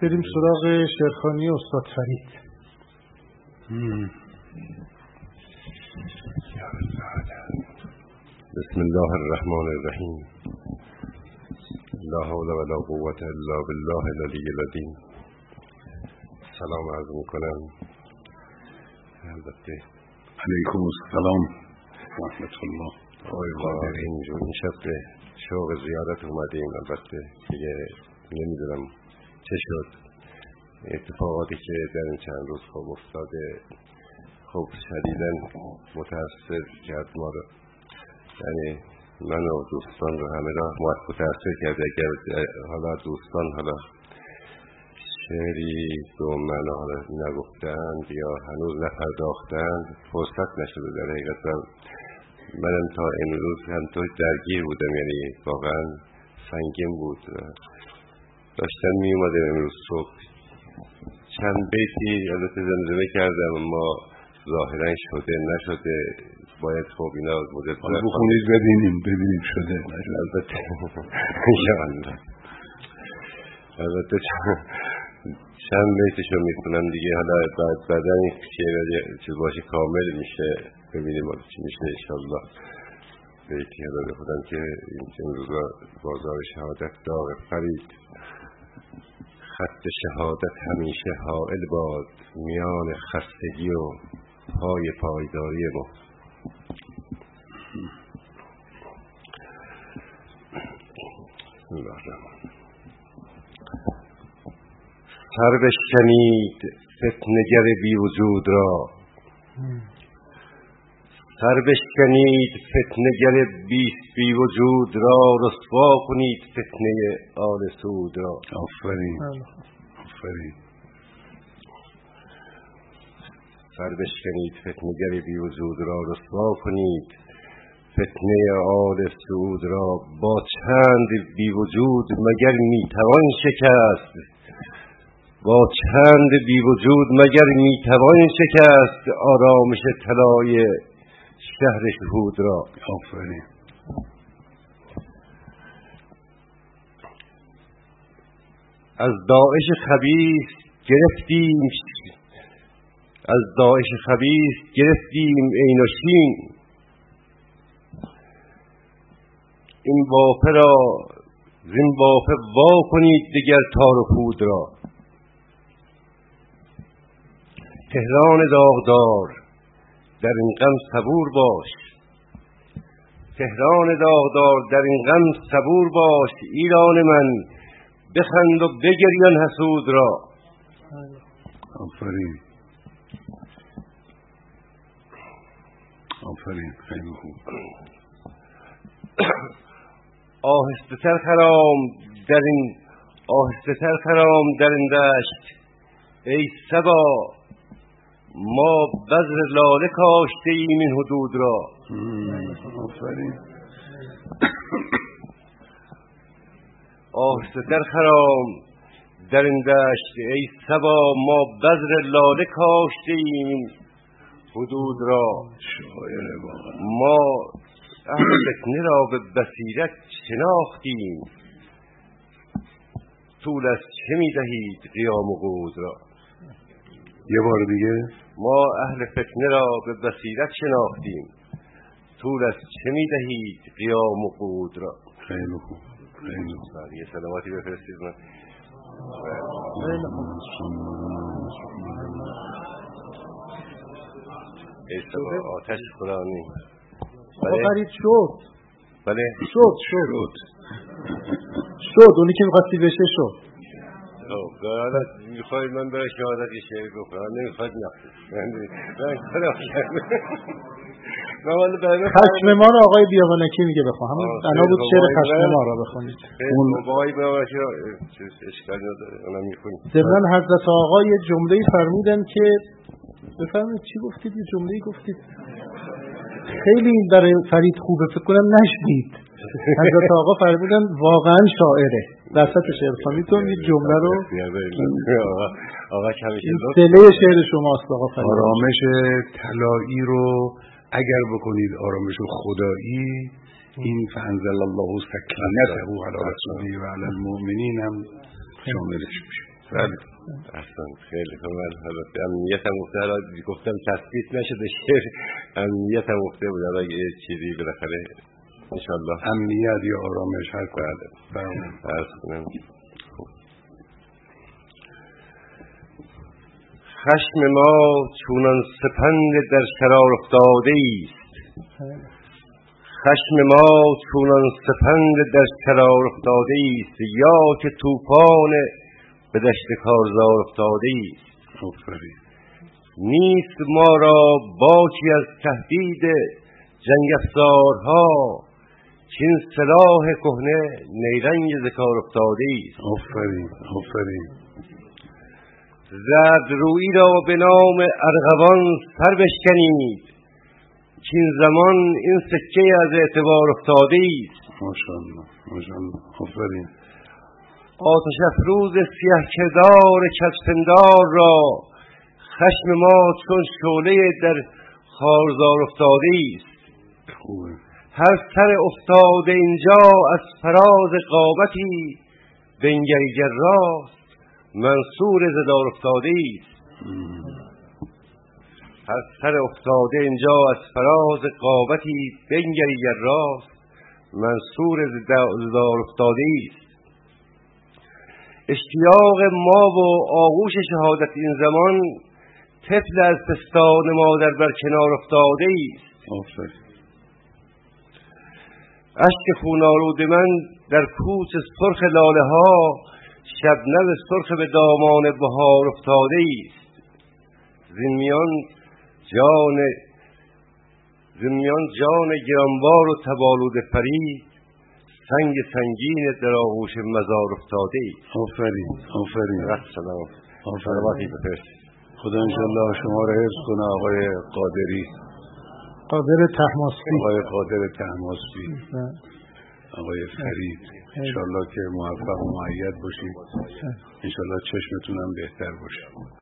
بریم سراغ شعرخوانی استاد فرید. بسم الله الرحمن الرحیم. لا حول ولا قوة الا بالله العلی العظیم. سلام عرض میکنم. البته علیکم السلام رحمت الله. اینجور این شب به شوق زیارت اومدیم. البته دیگه نمیدونم چه شد، اتفاقاتی که در این چند روز خب افتاده خب شدیداً متأثر کرد ما رو، یعنی من و دوستان رو همه را متأثر کرد. اگر حالا دوستان حالا شعری به من حالا نگفتند یا هنوز نپرداختند فرصت نشده. در حقیقت منم تا امروز هم تو درگیر بودم، یعنی واقعا سنگین بود. داشتم می اومدم امروز صبح چند بیتی البته زمزمه کردم، اما ظاهرا شده نشده باید خب اینا حالا بخونید ببینیم شده نشده. البته چند بیتشو میخونم دیگه، حالا بعدا این شعر چیز باشه کامل میشه، ببینیم چی میشه انشالله. بیتی حالا بخونم که این چند روزا بازار شهادت داغ فرید. خط شهادت همیشه حائل باد میان خستگی و پای پایداری ما. بسم الله الرحمن. سر بشکنید فتنه‌گر بی وجود را، سر بشکنید فتنه‌گر بی وجود را، رسوا کنید فتنه آل سعود را. آفرین آفرین. سر بشکنید فتنه‌گر بی وجود را، رسوا کنید فتنه آل سعود را. با چند بی وجود مگر میتوان شکست، با چند بی وجود مگر میتوان شکست آرامش طلای شهر شهود را. آفرین. از داعش خبیث گرفتیم، از داعش خبیث گرفتیم عین و شین. این واپه را زین واپه وا کنید دیگر تار و پود را. تهران داغدار در این غم صبور باش، تهران داغدار در این غم صبور باش. ایران من بخند و بگریان حسود را. آفرین آفرین. خیلی خوب. آهسته تر خرام در این آهسته تر خرام در این دشت ای صبا، ما بذر لاله کاشته ایم این حدود را. آفرین. آهسته تر خرام در این دشت ای صبا، ما بذر لاله کاشته ایم حدود را. شاعر واقعا. ما اهل فتنه را به بصیرت شناختیم، طول از چه می‌دهید قیام و قعود را. یه بار دیگه. ما اهل فتنه را به بصیرت شناختیم، طول از چه می‌دهید قیام و قعود را. خیلی خوب خیلی خوب. یه سلاماتی بفرستید من. ای صبا آتش قرآنی. فرید شد. بله شد اونی که می‌خواستی بشه شد. حالا میخواید من برای شهادت شعر بکنم، نمیخواید نه. خشم ما رو آقای بیابانکی میگه بخون، همون بنا بود شعر خشم ما رو بخونید. اون بابایی بیابانکی اشکالی نداره، اونم میخونید. ضمن حضرت آقا یه جمله‌ای فرمودن که بفرمایید چی گفتید؟ یه جمله‌ای گفتید خیلی این برای فرید خوبه، فکر کنم نشنید. حضرت آقا فرمودن واقعا شاعره. وسط شعرخوانیتون این جمله رو آقا همیشه دله شعر شماست آقا فرید. آرامش طلایی رو اگر بکنید آرامش خدایی، این فانزل الله سکینته علی رسوله و علی المؤمنین هم شاملش میشه. بله اصلا خیلی خوب. من البته امنیت هم گفتم تثبیت نشده شعر، امنیت هم گفته بود حالا یه چیزی بالاخره انشالله امنیت یا آرامش هر کاری عرض کنم. خشم ما چونان سپند در شرار افتاده است، خشم ما چونان سپند در شرار افتاده است، یا که طوفان به دشت کارزار افتاده است. نیست ما را باکی از تهدید جنگ افزارها، چین سلاح کهنه نیرنگ ز کار افتاده است. آفرین. زرد رویی را به نام ارغوان سر بشکنید، چین زمان این سکه از اعتبار افتاده است. ماشاءالله آفرین. آتش افروز سیه کردار کجپندار را، خشم ما چون شعله در خارزار افتاده است. خوبه. هر سر افتاده اینجا از فراز قامتی، بنگری گر راست منصور زدار افتاده است. هر سر افتاده اینجا از فراز قامتی، بنگری گر راست منصور زدار افتاده است. اشتیاق ما و آغوش شهادت این زمان، طفل از پستان مادر بر کنار افتاده است. اشک خون‌آلود من در کوچ سرخ لاله ها، شبنم سرخ به دامان بهار افتاده است. زین میان جان گرانبار و تبالود فرید، سنگ سنگین در آغوش مزار افتاده است. آفرین. سلام. سلامتی بفرست. خدا انشالله شما را حفظ کنه آقای قادری، قادر طهماسبی، آقای فرید. انشالله که موفق و مؤید باشید، انشالله چشمتون هم بهتر باشه.